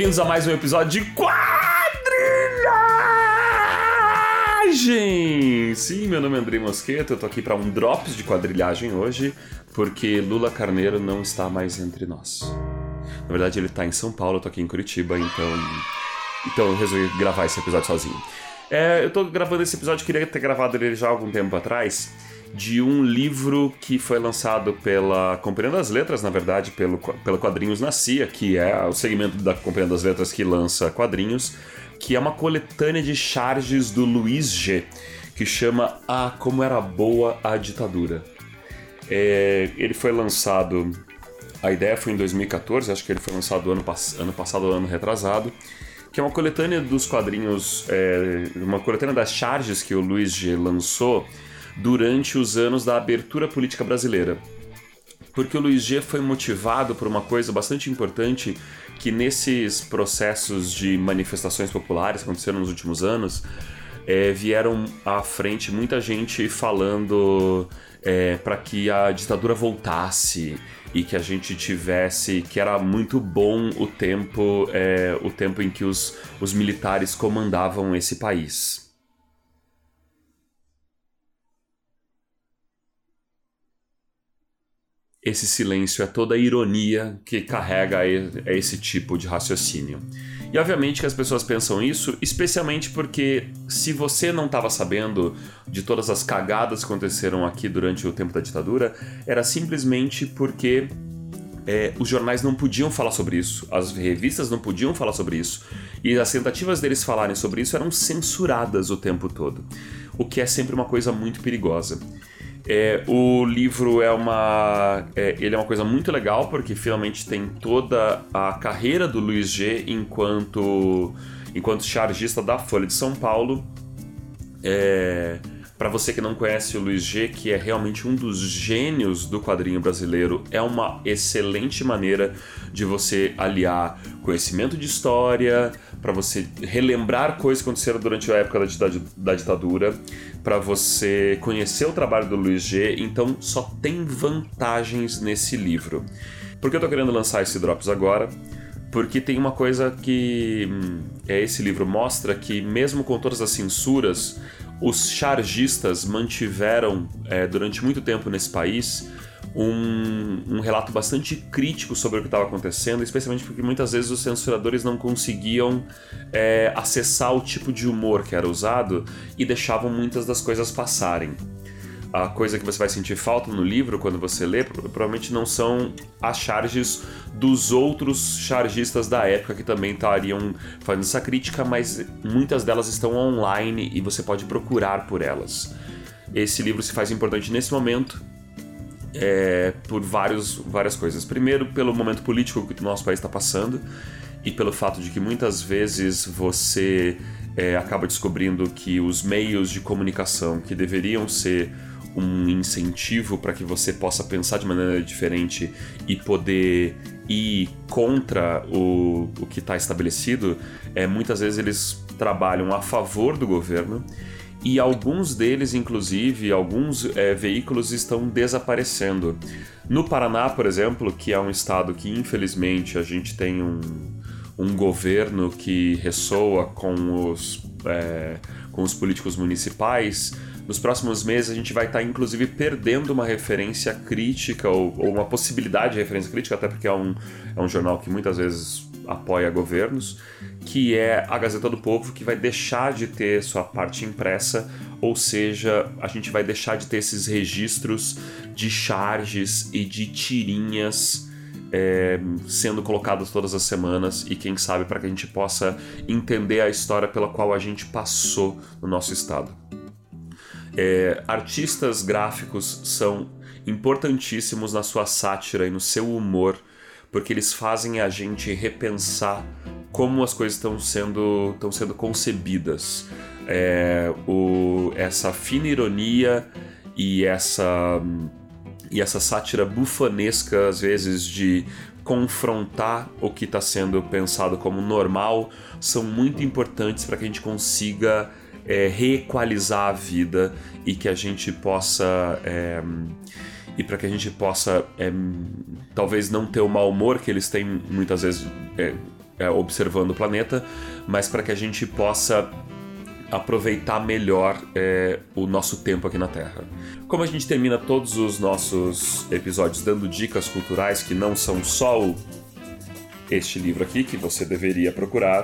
bem-vindos a mais um episódio de Quadrilhagem! Sim, meu nome é Andrei Mosqueta, eu tô aqui para um Drops de Quadrilhagem hoje, porque Lula Carneiro não está mais entre nós. Na verdade, ele tá em São Paulo, eu tô aqui em Curitiba, então eu resolvi gravar esse episódio sozinho. Eu tô gravando esse episódio, queria ter gravado ele já há algum tempo atrás, de um livro que foi lançado pela Companhia das Letras, na verdade, pelo Quadrinhos na CIA, que é o segmento da Companhia das Letras que lança quadrinhos, que é uma coletânea de charges do Luiz G, que chama Como Era Boa a Ditadura. Ele foi lançado, a ideia foi em 2014, acho que ele foi lançado ano passado ou ano retrasado, que é uma coletânea dos quadrinhos, uma coletânea das charges que o Luiz G lançou durante os anos da abertura política brasileira. Porque o Luiz G foi motivado por uma coisa bastante importante, que nesses processos de manifestações populares que aconteceram nos últimos anos, vieram à frente muita gente falando para que a ditadura voltasse e que a gente tivesse, que era muito bom o tempo em que os militares comandavam esse país. Esse silêncio é toda a ironia que carrega esse tipo de raciocínio. E obviamente que as pessoas pensam isso, especialmente porque se você não estava sabendo de todas as cagadas que aconteceram aqui durante o tempo da ditadura, era simplesmente porque os jornais não podiam falar sobre isso, as revistas não podiam falar sobre isso, e as tentativas deles falarem sobre isso eram censuradas o tempo todo, o que é sempre uma coisa muito perigosa. O livro ele é uma coisa muito legal, porque finalmente tem toda a carreira do Luiz G enquanto chargista da Folha de São Paulo. Para você que não conhece o Luiz G, que é realmente um dos gênios do quadrinho brasileiro, é uma excelente maneira de você aliar conhecimento de história, para você relembrar coisas que aconteceram durante a época da ditadura, para você conhecer o trabalho do Luiz G. Então só tem vantagens nesse livro. Por que eu tô querendo lançar esse Drops agora? Porque tem uma coisa que esse livro mostra, que mesmo com todas as censuras, os chargistas mantiveram durante muito tempo nesse país um relato bastante crítico sobre o que estava acontecendo, especialmente porque muitas vezes os censuradores não conseguiam acessar o tipo de humor que era usado e deixavam muitas das coisas passarem. A coisa que você vai sentir falta no livro quando você lê provavelmente não são as charges dos outros chargistas da época que também estariam fazendo essa crítica, mas muitas delas estão online e você pode procurar por elas. Esse livro se faz importante nesse momento por várias coisas. Primeiro, pelo momento político que o nosso país está passando e pelo fato de que muitas vezes você acaba descobrindo que os meios de comunicação que deveriam ser um incentivo para que você possa pensar de maneira diferente e poder ir contra o que está estabelecido, muitas vezes eles trabalham a favor do governo, e alguns deles, inclusive, alguns veículos estão desaparecendo. No Paraná, por exemplo, que é um estado que infelizmente a gente tem um governo que ressoa com os políticos municipais, nos próximos meses a gente vai estar inclusive perdendo uma referência crítica ou uma possibilidade de referência crítica, até porque é um jornal que muitas vezes apoia governos, que é a Gazeta do Povo, que vai deixar de ter sua parte impressa, ou seja, a gente vai deixar de ter esses registros de charges e de tirinhas sendo colocados todas as semanas, e quem sabe para que a gente possa entender a história pela qual a gente passou no nosso estado. Artistas gráficos são importantíssimos na sua sátira e no seu humor, porque eles fazem a gente repensar como as coisas estão sendo concebidas. Essa fina ironia e essa sátira bufanesca, às vezes, de confrontar o que está sendo pensado como normal, são muito importantes para que a gente consiga reequalizar a vida e que a gente possa talvez não ter o mau humor que eles têm muitas vezes observando o planeta, mas para que a gente possa aproveitar melhor o nosso tempo aqui na Terra. Como a gente termina todos os nossos episódios dando dicas culturais que não são só este livro aqui, que você deveria procurar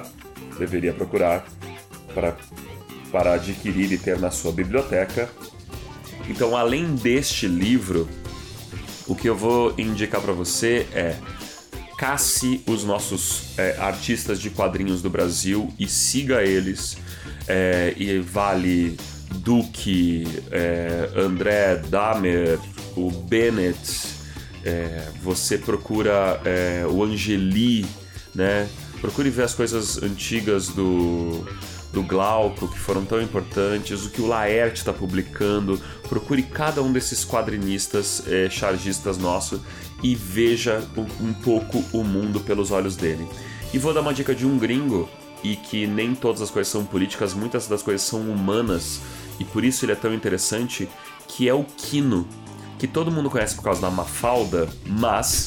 para adquirir e ter na sua biblioteca. Então, além deste livro, o que eu vou indicar para você é: casse os nossos artistas de quadrinhos do Brasil e siga eles. E vale Duque, André Damer, o Bennett, você procura o Angeli, né? Procure ver as coisas antigas do Glauco, que foram tão importantes, o que o Laerte está publicando. Procure cada um desses quadrinistas, chargistas nossos, e veja um pouco o mundo pelos olhos dele. E vou dar uma dica de um gringo, e que nem todas as coisas são políticas, muitas das coisas são humanas, e por isso ele é tão interessante, que é o Quino, que todo mundo conhece por causa da Mafalda, mas...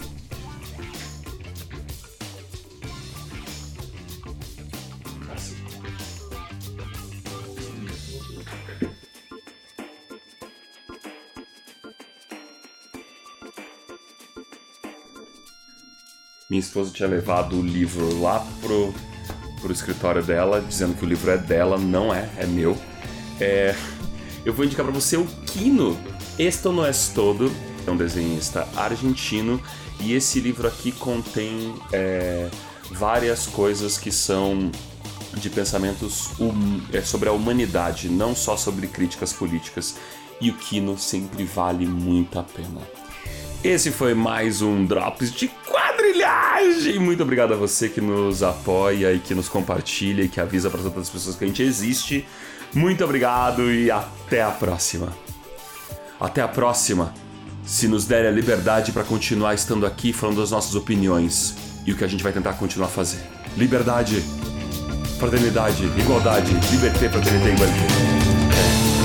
Minha esposa tinha levado o livro lá pro escritório dela, dizendo que o livro é dela, não é meu. Eu vou indicar pra você o Quino. Esto no es todo, é um desenhista argentino, e esse livro aqui contém várias coisas que são de pensamentos sobre a humanidade, não só sobre críticas políticas, e o Quino sempre vale muito a pena. Esse foi mais um Drops de Quadrilhagem! Muito obrigado a você que nos apoia e que nos compartilha e que avisa para as outras pessoas que a gente existe. Muito obrigado e até a próxima. Até a próxima, se nos der a liberdade para continuar estando aqui falando das nossas opiniões e o que a gente vai tentar continuar a fazer. Liberdade, fraternidade, igualdade, liberté, fraternité, igualdade.